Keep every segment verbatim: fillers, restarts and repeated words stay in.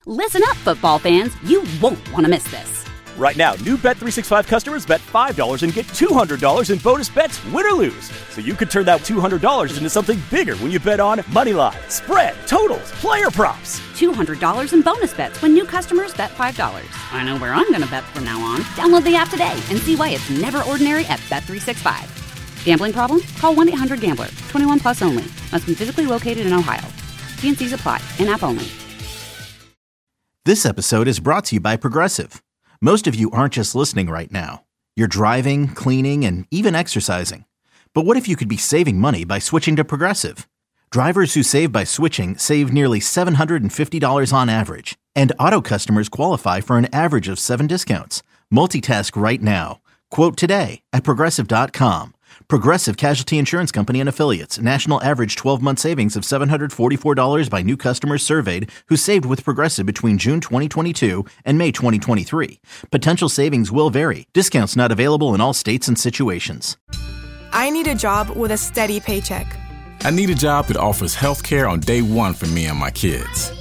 Listen up, football fans. You won't want to miss this. Right now, new Bet three sixty-five customers bet five dollars and get two hundred dollars in bonus bets, win or lose. So you could turn that two hundred dollars into something bigger when you bet on money line, spread, totals, player props. two hundred dollars in bonus bets when new customers bet five dollars. I know where I'm going to bet from now on. Download the app today and see why it's never ordinary at Bet three sixty-five. Gambling problem? Call one eight hundred gambler. twenty-one plus only. Must be physically located in Ohio. T and C's apply. In-app only. This episode is brought to you by Progressive. Most of you aren't just listening right now. You're driving, cleaning, and even exercising. But what if you could be saving money by switching to Progressive? Drivers who save by switching save nearly seven hundred fifty dollars on average. And auto customers qualify for an average of seven discounts. Multitask right now. Quote today at Progressive dot com. Progressive Casualty Insurance Company and Affiliates. National average twelve-month savings of seven hundred forty-four dollars by new customers surveyed who saved with Progressive between June twenty twenty-two and May twenty twenty-three. Potential savings will vary. Discounts not available in all states and situations. I need a job with a steady paycheck. I need a job that offers health care on day one for me and my kids.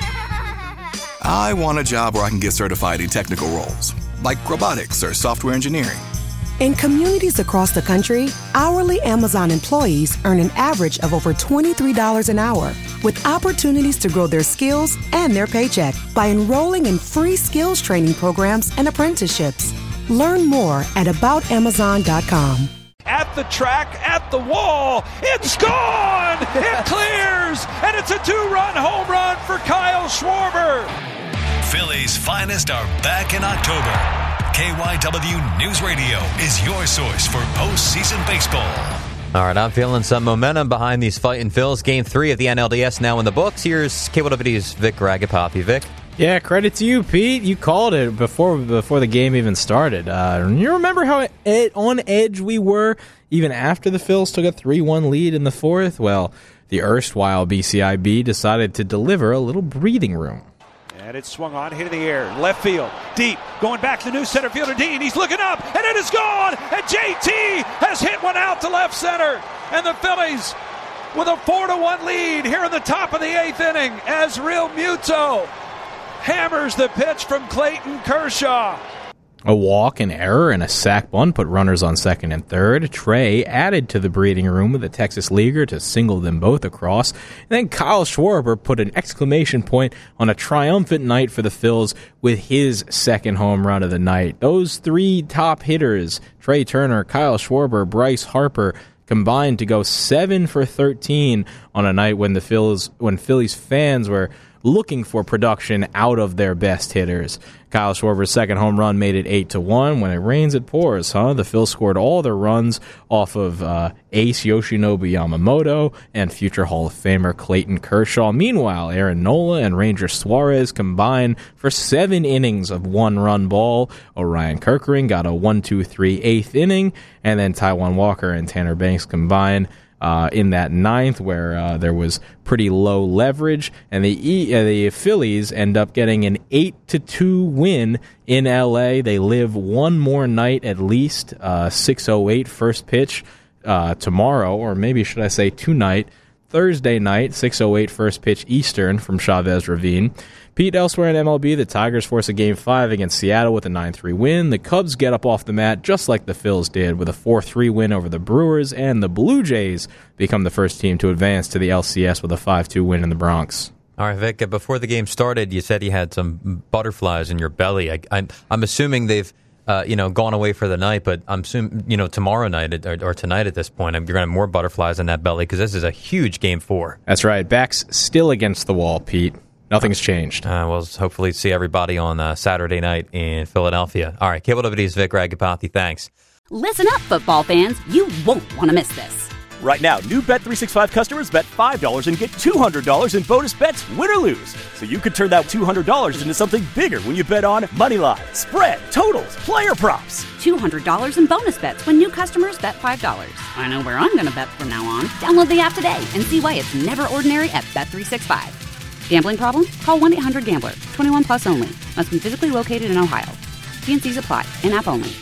I want a job where I can get certified in technical roles, like robotics or software engineering. In communities across the country, hourly Amazon employees earn an average of over twenty-three dollars an hour, with opportunities to grow their skills and their paycheck by enrolling in free skills training programs and apprenticeships. Learn more at about amazon dot com. At the track, at the wall, it's gone! It clears, and it's a two-run home run for Kyle Schwarber. Philly's finest are back in October. K Y W News Radio is your source for postseason baseball. All right, I'm feeling some momentum behind these Fightin' Phils. Game three of the N L D S now in the books. Here's K Y W's Vic Ragapathy. Vic? Yeah, credit to you, Pete. You called it before before the game even started. Uh, you remember how ed- on edge we were even after the Phils took a three one lead in the fourth? Well, the erstwhile B C I B decided to deliver a little breathing room. And it's swung on, hit in the air, left field, deep, going back to the new center fielder, Dean. He's looking up, and it is gone, and J T has hit one out to left center. And the Phillies with a four to one lead here in the top of the eighth inning as Real Muto hammers the pitch from Clayton Kershaw. A walk, an error, and a sac bunt put runners on second and third. Trey added to the breathing room with a Texas leaguer to single them both across. And then Kyle Schwarber put an exclamation point on a triumphant night for the Phils with his second home run of the night. Those three top hitters, Trey Turner, Kyle Schwarber, Bryce Harper, combined to go seven for thirteen on a night when the Phils, when Phillies fans were looking for production out of their best hitters. Kyle Schwarber's second home run made it eight to one. When it rains, it pours, huh? The Phils scored all their runs off of uh, ace Yoshinobu Yamamoto and future Hall of Famer Clayton Kershaw. Meanwhile, Aaron Nola and Ranger Suarez combined for seven innings of one-run ball. Orion Kerkering got a one two three eighth inning, and then Taijuan Walker and Tanner Banks combined Uh, in that ninth, where uh, there was pretty low leverage, and the e- uh, the Phillies end up getting an eight to two win in L A. They live one more night at least, uh, six oh eight first pitch uh, tomorrow, or maybe should I say tonight, Thursday night, six oh eight first pitch Eastern from Chavez Ravine. Pete, elsewhere in M L B, the Tigers force a Game five against Seattle with a nine three win. The Cubs get up off the mat just like the Phils did with a four three win over the Brewers, and the Blue Jays become the first team to advance to the L C S with a five two win in the Bronx. All right, Vic, before the game started, you said you had some butterflies in your belly. I, I, I'm assuming they've uh, you know, gone away for the night, but I'm assuming, you know, tomorrow night or, or tonight at this point, you're going to have more butterflies in that belly because this is a huge Game four. That's right. Back's still against the wall, Pete. Nothing's changed. Uh, we'll hopefully see everybody on uh, Saturday night in Philadelphia. All right, K W W's Vic Ragapathy, thanks. Listen up, football fans. You won't want to miss this. Right now, new Bet three sixty-five customers bet five dollars and get two hundred dollars in bonus bets, win or lose. So you could turn that two hundred dollars into something bigger when you bet on money line, spread, totals, player props. two hundred dollars in bonus bets when new customers bet five dollars. I know where I'm going to bet from now on. Download the app today and see why it's never ordinary at Bet three sixty-five. Gambling problem? Call one eight hundred gambler. twenty-one plus only. Must be physically located in Ohio. T and C's apply. In-app only.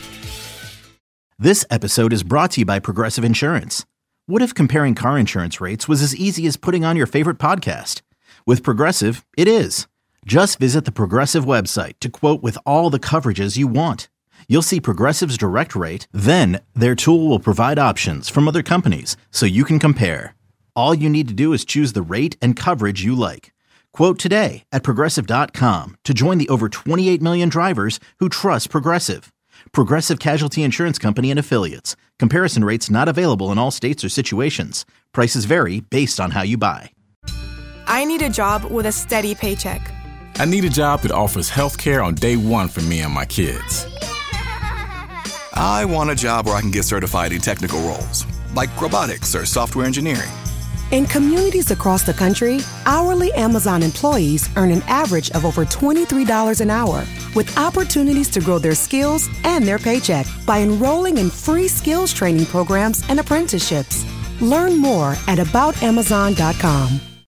This episode is brought to you by Progressive Insurance. What if comparing car insurance rates was as easy as putting on your favorite podcast? With Progressive, it is. Just visit the Progressive website to quote with all the coverages you want. You'll see Progressive's direct rate, then their tool will provide options from other companies so you can compare. All you need to do is choose the rate and coverage you like. Quote today at Progressive dot com to join the over twenty-eight million drivers who trust Progressive. Progressive Casualty Insurance Company and Affiliates. Comparison rates not available in all states or situations. Prices vary based on how you buy. I need a job with a steady paycheck. I need a job that offers health care on day one for me and my kids. I want a job where I can get certified in technical roles, like robotics or software engineering. In communities across the country, hourly Amazon employees earn an average of over twenty-three dollars an hour, with opportunities to grow their skills and their paycheck by enrolling in free skills training programs and apprenticeships. Learn more at about amazon dot com.